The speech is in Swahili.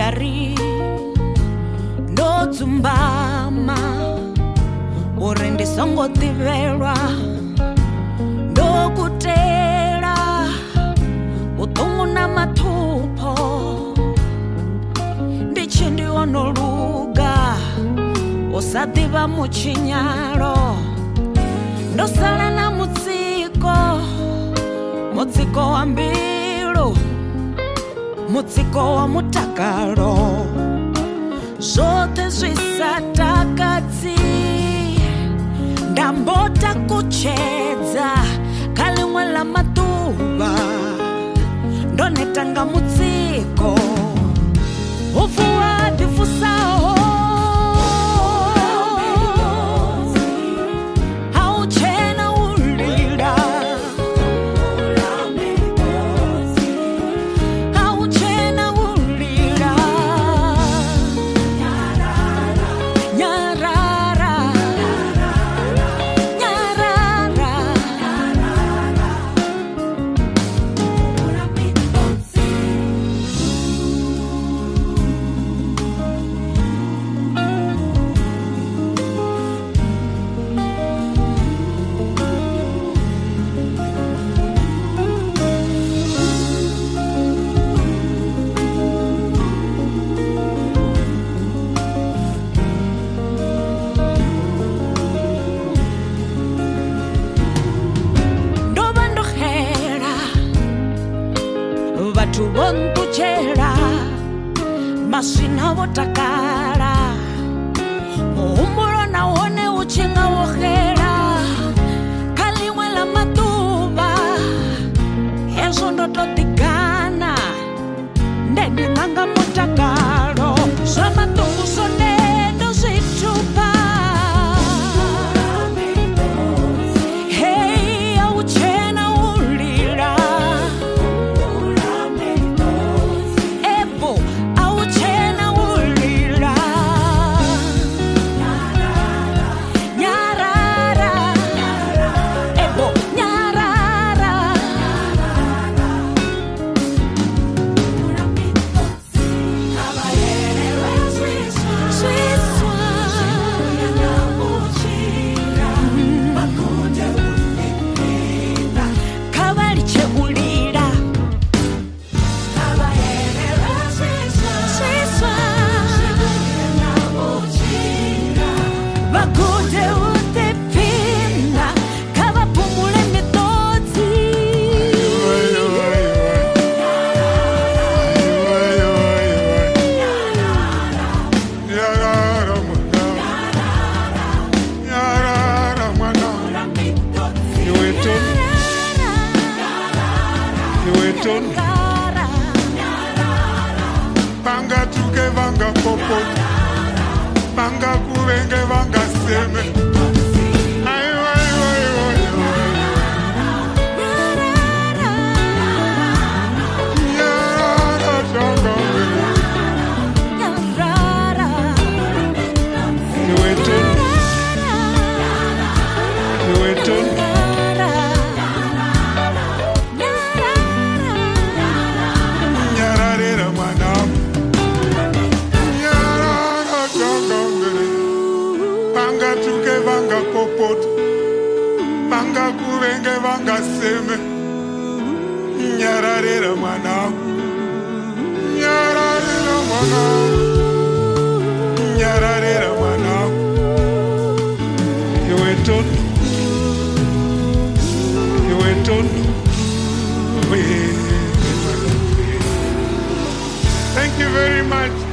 Kari ndo tsumbama uri ndisongo tivelwa ndo kutela utungu na mathupo ndichi ndionoluga usadiva muchinyalo ndo sala na mutsiko wa mbilu mutsiko wa mutakalo zote zvisatakadzi ndambota kuchedza kalimwe la maduva ndonetanga mutsiko ufuwa ndifusaho Vatu vontuchela masina votakala muhumbulo na wone uchinga wohela kalimwe la matuva ezo ndototigana ndene nanga mutakalo zwa matungu sonendo zitupa hey auchena ulila Banga tuke vanga popo Banga kurenge vanga seme Ayo ayo ayo ayo Yarara shanga Yarara Niweton Banga tuke vanga popot Banga kurenge vanga seme Nyararera mwana Nyararera mwana Nyararera mwana Iweton Thank you very much.